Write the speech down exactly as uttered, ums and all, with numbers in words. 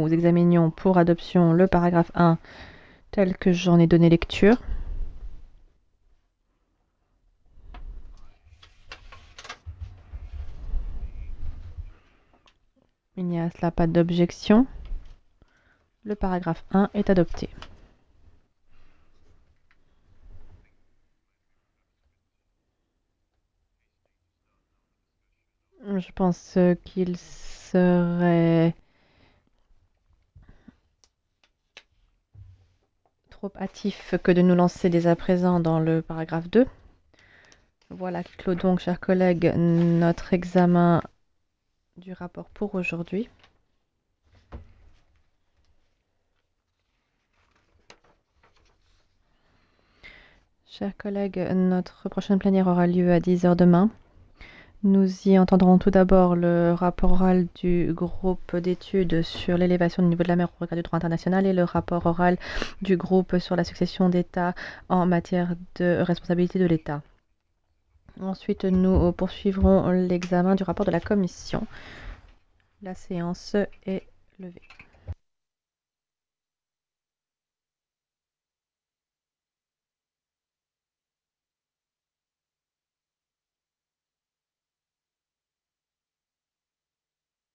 nous examinions pour adoption le paragraphe un tel que j'en ai donné lecture. Il n'y a à cela pas d'objection. Le paragraphe un est adopté. Je pense qu'il serait trop hâtif que de nous lancer dès à présent dans le paragraphe deux. Voilà qui clôt donc, chers collègues, notre examen du rapport pour aujourd'hui. Chers collègues, notre prochaine plénière aura lieu à dix heures demain. Nous y entendrons tout d'abord le rapport oral du groupe d'études sur l'élévation du niveau de la mer au regard du droit international et le rapport oral du groupe sur la succession d'États en matière de responsabilité de l'État. Ensuite, nous poursuivrons l'examen du rapport de la Commission. La séance est levée.